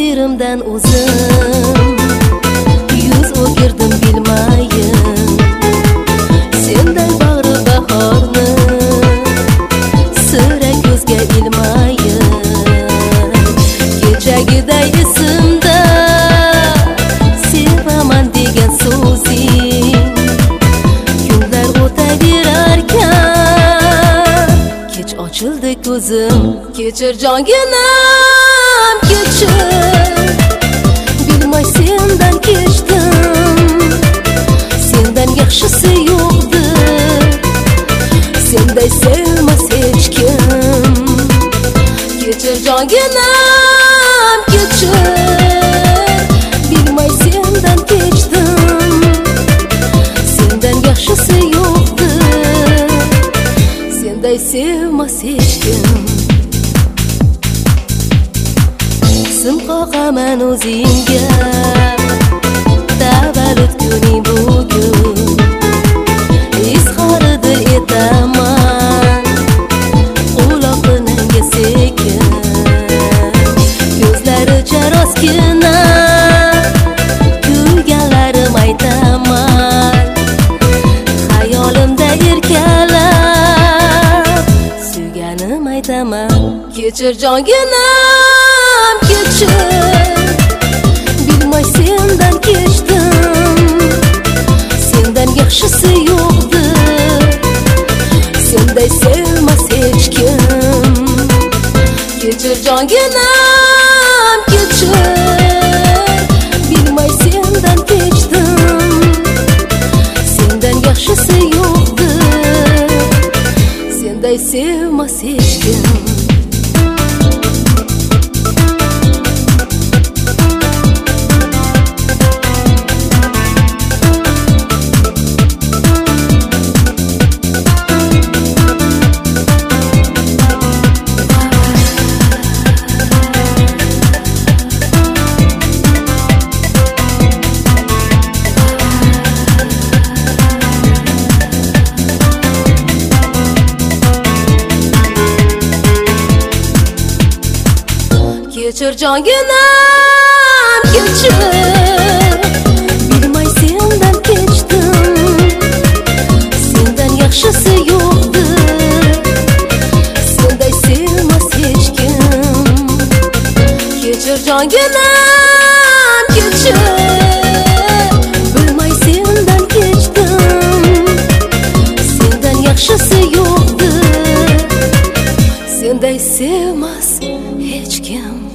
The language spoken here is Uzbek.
yerimdan o'zim yuz o'girdim bilmayin senday bag'ri bahorni sira ko'zga ilmayin kechagiday esimda sevaman degan so'zing kunlar o'taverarkan kech ochildi ko'zim kechir jonginam kechir bilmay sendan kechdim sendan yaxshisi yo'qdir senday sevmas hech kim kechir jonginam kechir bilmay sendan kechdim sendan yaxshisi yo'qdir senday sevmas hech kim sim qoqaman o'zingga tavallud kuning bugun izhoridir etaman quloqinga sekin ko'zlaricha rostgina kuyganlarim aytaman xayolimda erkalab suyganim aytaman kechir jonginam kechir bilmay sendan kechdim sendan yaxshisi yo'qdir senday sevmas hech kim kechir jonginam kechir bilmay sendan kechdim sendan yaxshisi yo'qdir senday sevmas hech kim kechir jonginam kechir bilmay sendan kechdim sendan yaxshisi yo'qdir senday sevmas hech kim kechir jonginam kechir bilmay sendan kechdim sendan yaxshisi yo'qdir senday sevmas hech kim